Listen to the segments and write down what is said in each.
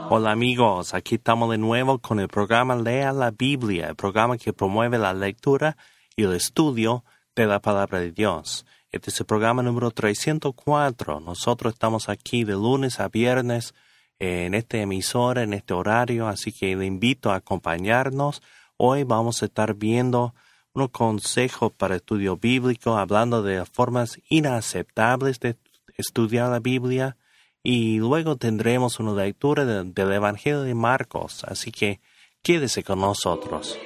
Hola amigos, aquí estamos de nuevo con el programa Lea la Biblia, el programa que promueve la lectura y el estudio de la Palabra de Dios. Este es el programa número 304. Nosotros estamos aquí de lunes a viernes en esta emisora, en este horario, así que le invito a acompañarnos. Hoy vamos a estar viendo unos consejos para estudio bíblico, hablando de formas inaceptables de estudiar la Biblia. Y luego tendremos una lectura del Evangelio de Marcos, así que quédese con nosotros.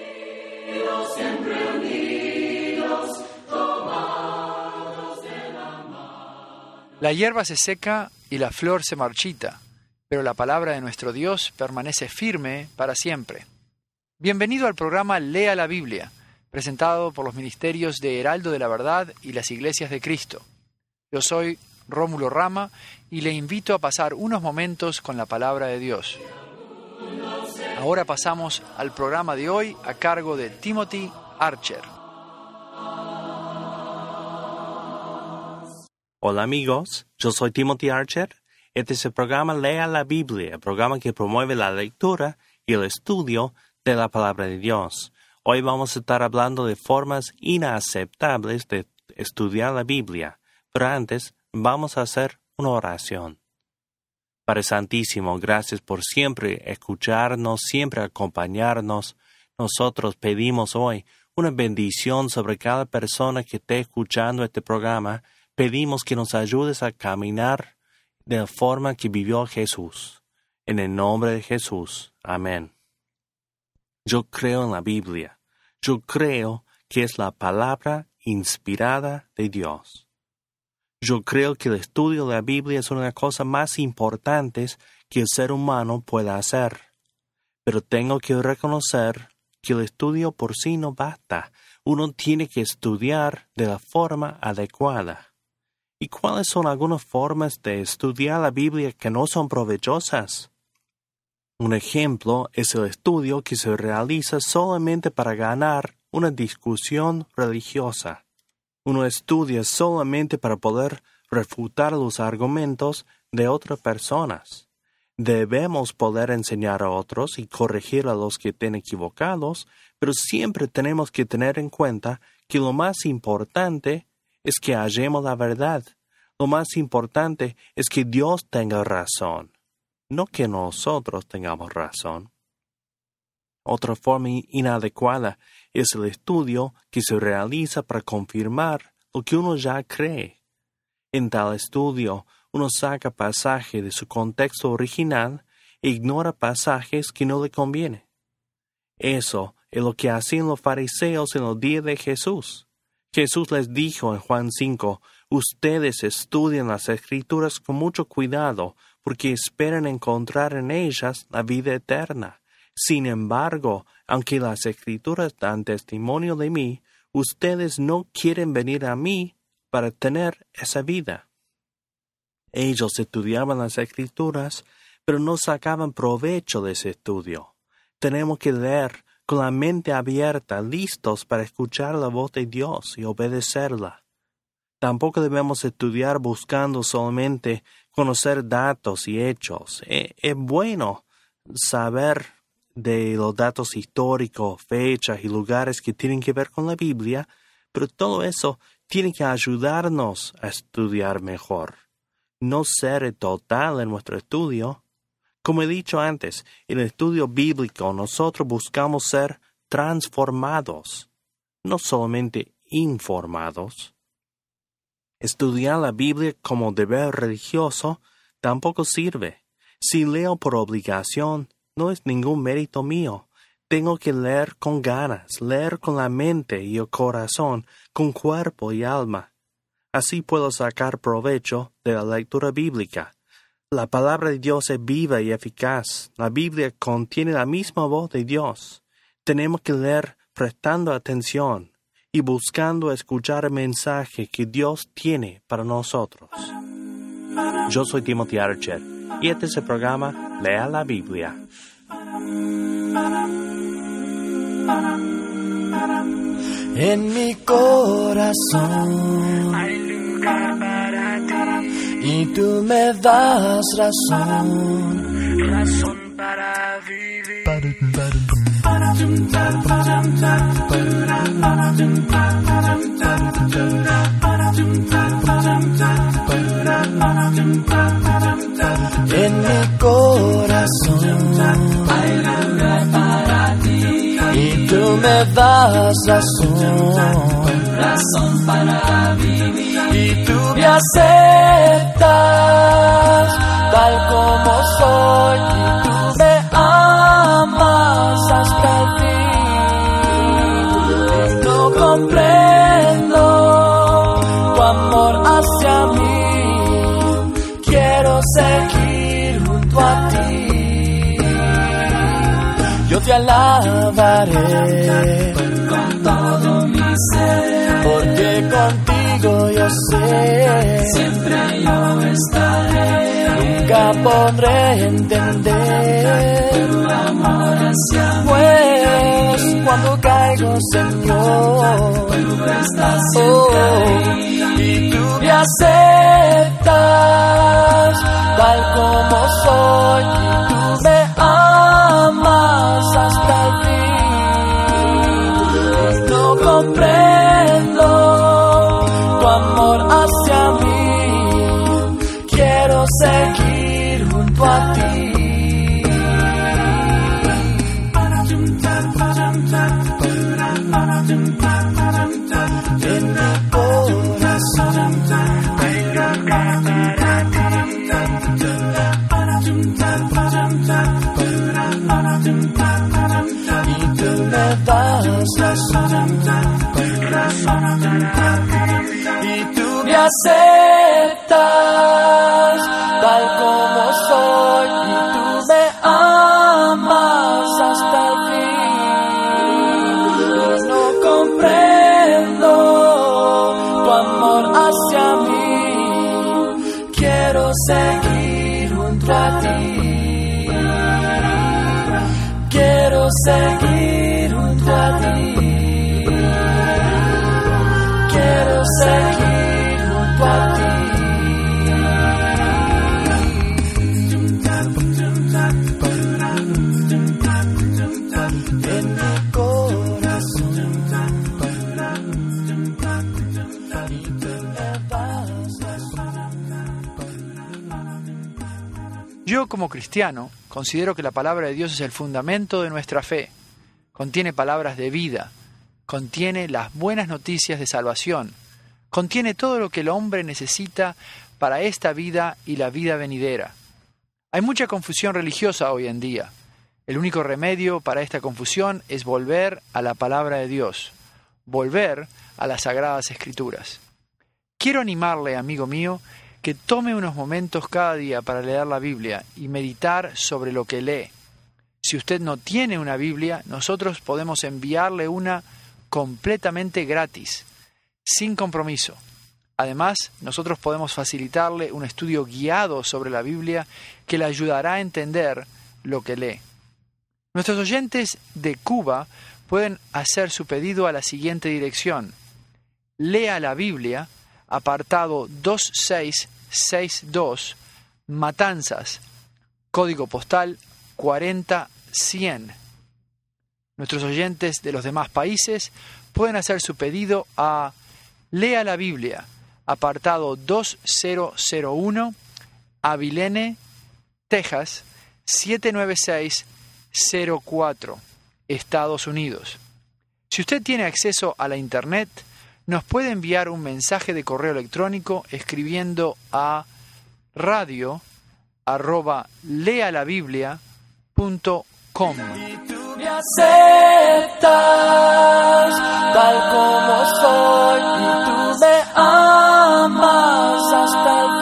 La hierba se seca y la flor se marchita, pero la palabra de nuestro Dios permanece firme para siempre. Bienvenido al programa Lea la Biblia, presentado por los ministerios de Heraldo de la Verdad y las Iglesias de Cristo. Yo soy Rómulo Rama y le invito a pasar unos momentos con la palabra de Dios. Ahora pasamos al programa de hoy a cargo de Timothy Archer. Hola amigos, yo soy Timothy Archer. Este es el programa Lea la Biblia, el programa que promueve la lectura y el estudio de la Palabra de Dios. Hoy vamos a estar hablando de formas inaceptables de estudiar la Biblia, pero antes vamos a hacer una oración. Padre Santísimo, gracias por siempre escucharnos, siempre acompañarnos. Nosotros pedimos hoy una bendición sobre cada persona que esté escuchando este programa. Pedimos que nos ayudes a caminar de la forma que vivió Jesús. En el nombre de Jesús. Amén. Yo creo en la Biblia. Yo creo que es la palabra inspirada de Dios. Yo creo que el estudio de la Biblia es una de las cosas más importantes que el ser humano pueda hacer. Pero tengo que reconocer que el estudio por sí no basta. Uno tiene que estudiar de la forma adecuada. ¿Y cuáles son algunas formas de estudiar la Biblia que no son provechosas? Un ejemplo es el estudio que se realiza solamente para ganar una discusión religiosa. Uno estudia solamente para poder refutar los argumentos de otras personas. Debemos poder enseñar a otros y corregir a los que estén equivocados, pero siempre tenemos que tener en cuenta que lo más importante es que hallemos la verdad. Lo más importante es que Dios tenga razón, no que nosotros tengamos razón. Otra forma inadecuada es el estudio que se realiza para confirmar lo que uno ya cree. En tal estudio, uno saca pasajes de su contexto original e ignora pasajes que no le convienen. Eso es lo que hacían los fariseos en los días de Jesús. Jesús les dijo en Juan 5, ustedes estudian las Escrituras con mucho cuidado porque esperan encontrar en ellas la vida eterna. Sin embargo, aunque las Escrituras dan testimonio de mí, ustedes no quieren venir a mí para tener esa vida. Ellos estudiaban las Escrituras, pero no sacaban provecho de ese estudio. Tenemos que leer con la mente abierta, listos para escuchar la voz de Dios y obedecerla. Tampoco debemos estudiar buscando solamente conocer datos y hechos. Es bueno saber de los datos históricos, fechas y lugares que tienen que ver con la Biblia, pero todo eso tiene que ayudarnos a estudiar mejor. No ser total en nuestro estudio. Como he dicho antes, en el estudio bíblico nosotros buscamos ser transformados, no solamente informados. Estudiar la Biblia como deber religioso tampoco sirve. Si leo por obligación, no es ningún mérito mío. Tengo que leer con ganas, leer con la mente y el corazón, con cuerpo y alma. Así puedo sacar provecho de la lectura bíblica. La palabra de Dios es viva y eficaz. La Biblia contiene la misma voz de Dios. Tenemos que leer prestando atención y buscando escuchar el mensaje que Dios tiene para nosotros. Yo soy Timothy Archer y este es el programa Lea la Biblia. En mi corazón hay lugar para ti y tú me das razón para vivir. En mi corazón hay lugar para ti y tú me das razón para vivir y tú me aceptas tal como soy y tú me amas hasta el fin. No comprendo tu amor hacia mí, quiero seguir junto a ti. Yo te alabaré con todo mi ser, porque contigo yo sé, siempre yo estaré. Nunca podré entender tu amor hacia mí, pues cuando caigo, Señor, tú estás siempre ahí. Y tú me aceptas tal como soy y tú me amas hasta el fin. No comprendo tu amor hacia mí, quiero seguir junto a ti. En mi corazón hay lugar para ti y tú me das razón y tú me aceptas tal como soy y tú me amas hasta el fin. No comprendo tu amor hacia mí, quiero seguir junto a ti. Quiero seguir junto a ti. Quiero seguir junto a ti. En mi corazón y tú me das Yo, como cristiano, considero que la palabra de Dios es el fundamento de nuestra fe. Contiene palabras de vida, contiene las buenas noticias de salvación, contiene todo lo que el hombre necesita para esta vida y la vida venidera. Hay mucha confusión religiosa hoy en día. El único remedio para esta confusión es volver a la palabra de Dios, volver a las Sagradas Escrituras. Quiero animarle, amigo mío, que tome unos momentos cada día para leer la Biblia y meditar sobre lo que lee. Si usted no tiene una Biblia, nosotros podemos enviarle una completamente gratis, sin compromiso. Además, nosotros podemos facilitarle un estudio guiado sobre la Biblia que le ayudará a entender lo que lee. Nuestros oyentes de Cuba pueden hacer su pedido a la siguiente dirección: Lea la Biblia, apartado 2662, Matanzas, código postal 40100. Nuestros oyentes de los demás países pueden hacer su pedido a Lea la Biblia, apartado 2001, Abilene, Texas, 79604, Estados Unidos. Si usted tiene acceso a la Internet, nos puede enviar un mensaje de correo electrónico escribiendo a radio@lealabiblia.com. Me aceptas tal como soy y tú me amas hasta el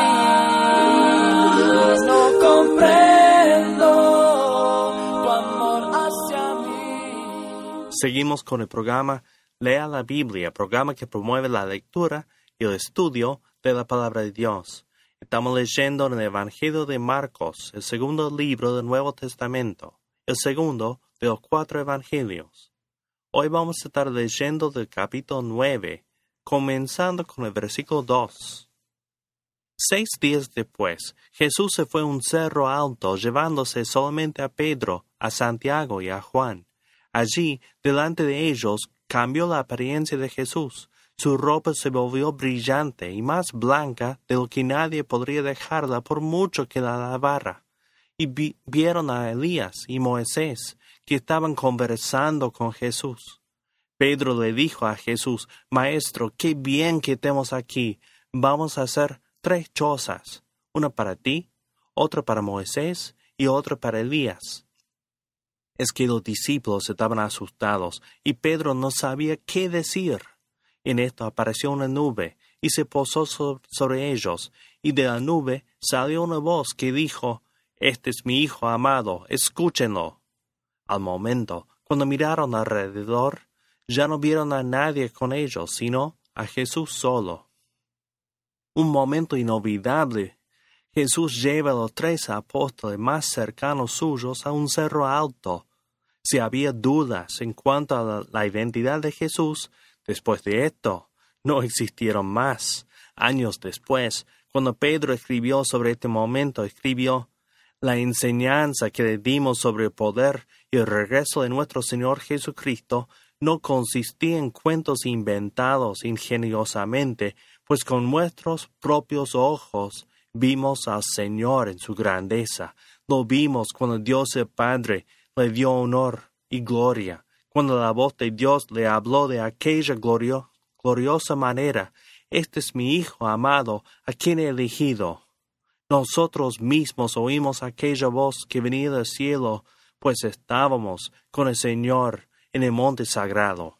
fin. No comprendo tu amor hacia mí. Seguimos con el programa Lea la Biblia, programa que promueve la lectura y el estudio de la palabra de Dios. Estamos leyendo en el Evangelio de Marcos, el segundo libro del Nuevo Testamento, el segundo de los 4 evangelios. Hoy vamos a estar leyendo del capítulo 9, comenzando con el versículo 2. 6 días después, Jesús se fue a un cerro alto, llevándose solamente a Pedro, a Santiago y a Juan. Allí, delante de ellos, cambió la apariencia de Jesús. Su ropa se volvió brillante y más blanca de lo que nadie podría dejarla por mucho que la lavara. Y vieron a Elías y Moisés, que estaban conversando con Jesús. Pedro le dijo a Jesús: Maestro, qué bien que estemos aquí. Vamos a hacer 3 chozas, una para ti, otra para Moisés y otra para Elías. Es que los discípulos estaban asustados y Pedro no sabía qué decir. En esto apareció una nube y se posó sobre ellos, y de la nube salió una voz que dijo: Este es mi Hijo amado, escúchenlo. Al momento, cuando miraron alrededor, ya no vieron a nadie con ellos, sino a Jesús solo. Un momento inolvidable. Jesús lleva a los 3 apóstoles más cercanos suyos a un cerro alto. Si había dudas en cuanto a la identidad de Jesús, después de esto, no existieron más. Años después, cuando Pedro escribió sobre este momento, escribió: La enseñanza que le dimos sobre el poder y el regreso de nuestro Señor Jesucristo no consistía en cuentos inventados ingeniosamente, pues con nuestros propios ojos vimos al Señor en su grandeza. Lo vimos cuando Dios el Padre le dio honor y gloria, cuando la voz de Dios le habló de aquella gloriosa manera: Este es mi Hijo amado, a quien he elegido. Nosotros mismos oímos aquella voz que venía del cielo, pues estábamos con el Señor en el monte sagrado.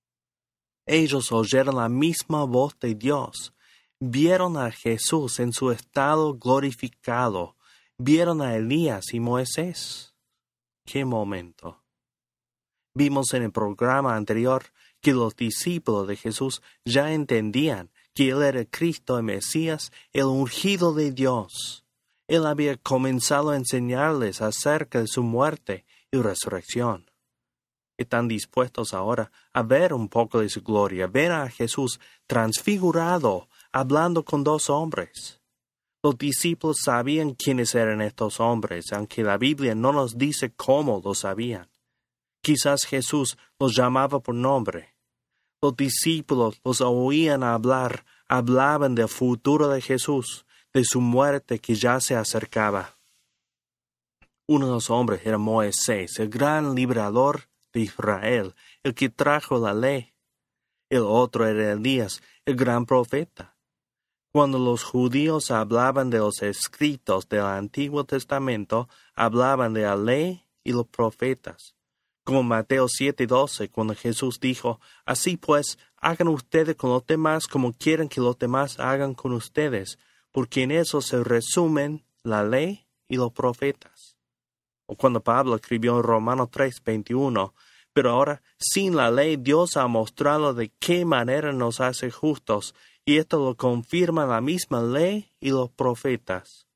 Ellos oyeron la misma voz de Dios, vieron a Jesús en su estado glorificado, vieron a Elías y Moisés. ¡Qué momento! Vimos en el programa anterior que los discípulos de Jesús ya entendían que Él era Cristo, el Mesías, el ungido de Dios. Él había comenzado a enseñarles acerca de su muerte y resurrección. Están dispuestos ahora a ver un poco de su gloria, ver a Jesús transfigurado, hablando con 2 hombres. Los discípulos sabían quiénes eran estos hombres, aunque la Biblia no nos dice cómo lo sabían. Quizás Jesús los llamaba por nombre. Los discípulos los oían hablar, hablaban del futuro de Jesús, de su muerte que ya se acercaba. Uno de los hombres era Moisés, el gran liberador de Israel, el que trajo la ley. El otro era Elías, el gran profeta. Cuando los judíos hablaban de los escritos del Antiguo Testamento, hablaban de la ley y los profetas. Como Mateo 7:12, cuando Jesús dijo: Así pues, hagan ustedes con los demás como quieren que los demás hagan con ustedes, porque en eso se resumen la ley y los profetas. O cuando Pablo escribió en Romanos 3:21, pero ahora, sin la ley, Dios ha mostrado de qué manera nos hace justos, y esto lo confirma la misma ley y los profetas.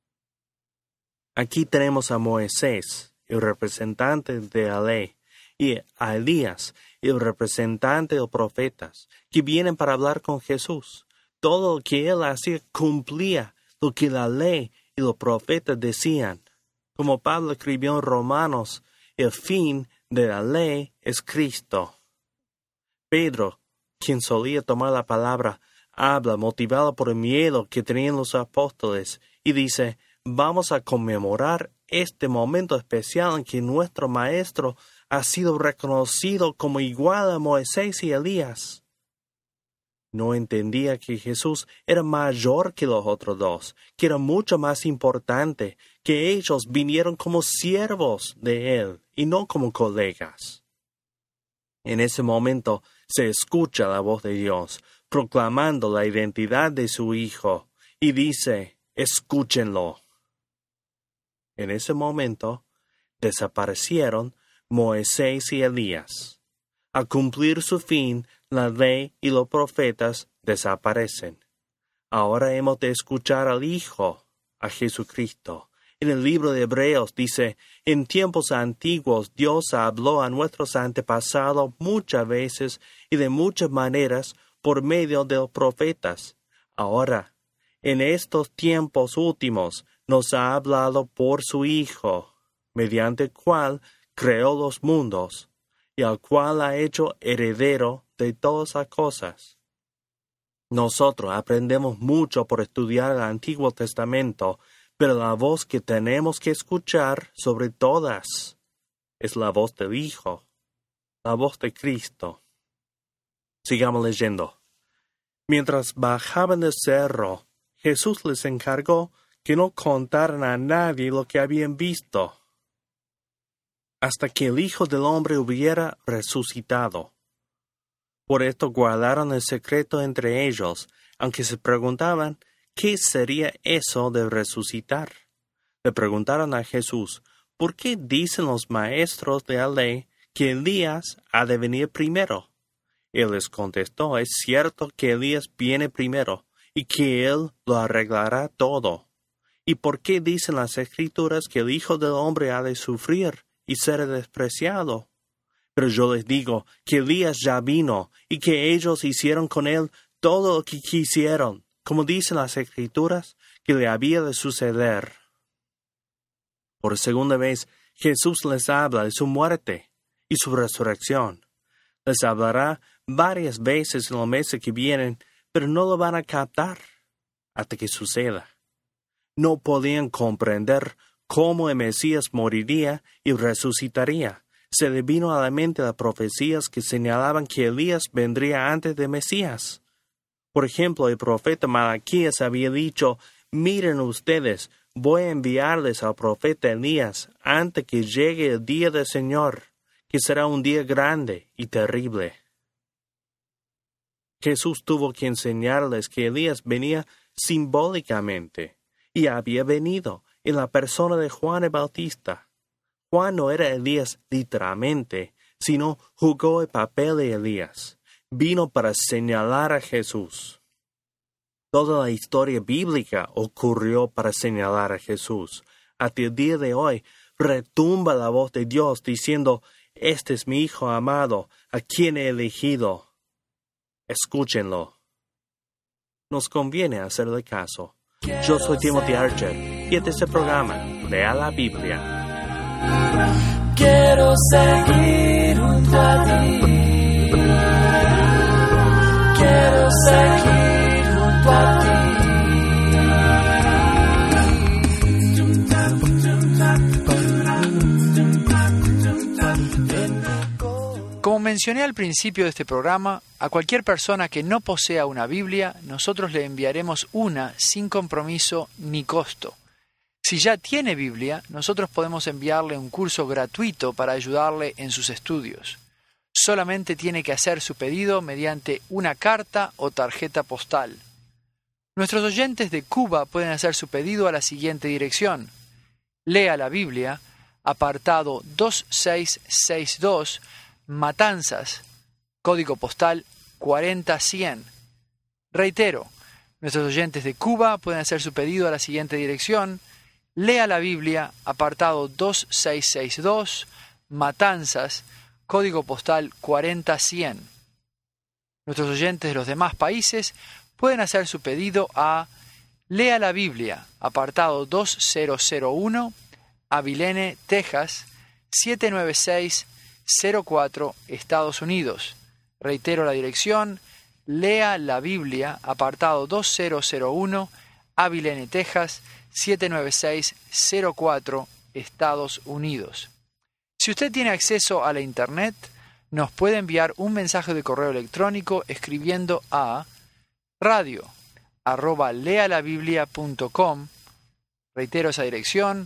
Aquí tenemos a Moisés, el representante de la ley, y a Elías, el representante de los profetas, que vienen para hablar con Jesús. Todo lo que él hacía cumplía lo que la ley y los profetas decían. Como Pablo escribió en Romanos, el fin de la ley es Cristo. Pedro, quien solía tomar la palabra, habla motivado por el miedo que tenían los apóstoles y dice: Vamos a conmemorar este momento especial en que nuestro Maestro ha sido reconocido como igual a Moisés y Elías. No entendía que Jesús era mayor que los otros 2, que era mucho más importante, que ellos vinieron como siervos de Él y no como colegas. En ese momento se escucha la voz de Dios, proclamando la identidad de su Hijo, y dice: Escúchenlo. En ese momento desaparecieron Moisés y Elías. Al cumplir su fin, la ley y los profetas desaparecen. Ahora hemos de escuchar al Hijo, a Jesucristo. En el libro de Hebreos dice: En tiempos antiguos Dios habló a nuestros antepasados muchas veces y de muchas maneras por medio de los profetas. Ahora, En estos tiempos últimos nos ha hablado por su Hijo, mediante el cual creó los mundos, y al cual ha hecho heredero de todas las cosas. Nosotros aprendemos mucho por estudiar el Antiguo Testamento, pero la voz que tenemos que escuchar sobre todas es la voz del Hijo, la voz de Cristo. Sigamos leyendo. Mientras bajaban del cerro, Jesús les encargó que no contaran a nadie lo que habían visto, hasta que el Hijo del Hombre hubiera resucitado. Por esto guardaron el secreto entre ellos, aunque se preguntaban qué sería eso de resucitar. Le preguntaron a Jesús, ¿por qué dicen los maestros de la ley que Elías ha de venir primero? Él les contestó, es cierto que Elías viene primero, y que él lo arreglará todo. ¿Y por qué dicen las Escrituras que el Hijo del Hombre ha de sufrir y ser despreciado? Pero yo les digo que Elías ya vino, y que ellos hicieron con él todo lo que quisieron, como dicen las Escrituras, que le había de suceder. Por segunda vez, Jesús les habla de su muerte y su resurrección. Les hablará varias veces en los meses que vienen, pero no lo van a captar hasta que suceda. No podían comprender cómo el Mesías moriría y resucitaría. Se le vino a la mente las profecías que señalaban que Elías vendría antes de Mesías. Por ejemplo, el profeta Malaquías había dicho, miren ustedes, voy a enviarles al profeta Elías antes que llegue el día del Señor, que será un día grande y terrible. Jesús tuvo que enseñarles que Elías venía simbólicamente, y había venido en la persona de Juan el Bautista. Juan no era Elías literalmente, sino jugó el papel de Elías. Vino para señalar a Jesús. Toda la historia bíblica ocurrió para señalar a Jesús. Hasta el día de hoy retumba la voz de Dios diciendo, este es mi Hijo amado, a quien he elegido. Escúchenlo. Nos conviene hacerle caso. Yo soy Timothy Archer y este es el programa Lea la Biblia. Quiero seguir junto a ti. Quiero seguir junto a ti. Como mencioné al principio de este programa, a cualquier persona que no posea una Biblia, nosotros le enviaremos una sin compromiso ni costo. Si ya tiene Biblia, nosotros podemos enviarle un curso gratuito para ayudarle en sus estudios. Solamente tiene que hacer su pedido mediante una carta o tarjeta postal. Nuestros oyentes de Cuba pueden hacer su pedido a la siguiente dirección. Lea la Biblia, apartado 2662, Matanzas, código postal 40100. Reitero, nuestros oyentes de Cuba pueden hacer su pedido a la siguiente dirección. Lea la Biblia, apartado 2662, Matanzas, código postal 40100. Nuestros oyentes de los demás países pueden hacer su pedido a Lea la Biblia, apartado 2001, Abilene, Texas, 79604, Estados Unidos. Reitero la dirección, Lea la Biblia, apartado 2001, Abilene, Texas, 79604, Estados Unidos. Si usted tiene acceso a la Internet, nos puede enviar un mensaje de correo electrónico escribiendo a radio@lealabiblia.com. Reitero esa dirección,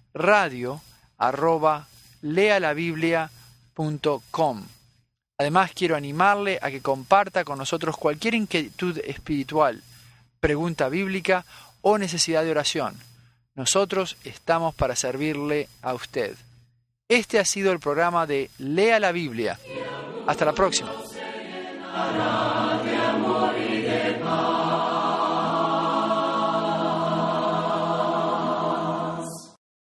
radio@lealabiblia.com. Además, quiero animarle a que comparta con nosotros cualquier inquietud espiritual, pregunta bíblica o necesidad de oración. Nosotros estamos para servirle a usted. Este ha sido el programa de Lea la Biblia. Hasta la próxima.